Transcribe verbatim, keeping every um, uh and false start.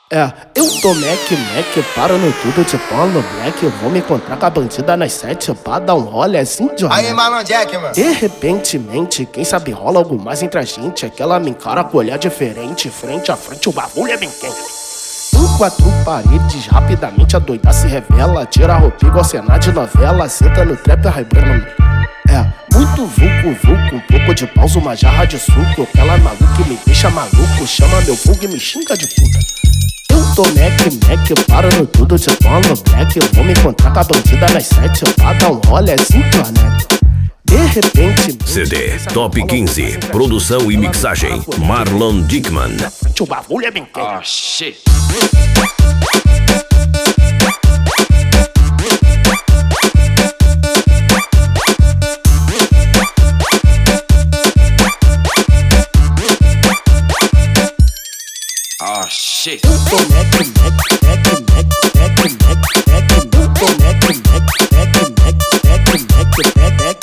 É, eu tô Mac, Mac, parando tudo de pano black. Eu vou me encontrar com a bandida nas sete pra dar um role assim de Aí, Marlon Jack, mano. De repentemente, quem sabe rola algo mais entre a gente. É que ela me encara com olhar diferente. Frente a frente o bagulho é bem quente. Em quatro paredes, rapidamente a doida se revela. Tira a roupa igual cena de novela. Senta no trap, arrebenta. É, muito vulco, vulco, um pouco de pausa, uma jarra de suco. Aquela maluca me deixa maluco, chama meu fogo e me xinga de puta. Eu tô Mac, Mac, parando tudo de pano black. Eu vou me encontrar com a bandida nas sete pra dar um role assim, internet. De repente, C D Top quinze, produção e mixagem, Marlon Dickman. O bagulho é bem quente. Oh shit. Oh shit. Eu tô Mac, Mac, Mac, Mac, Mac, Mac, Mac. Eu tô Mac, Mac, Mac, Mac, Mac, Mac, Mac, Mac,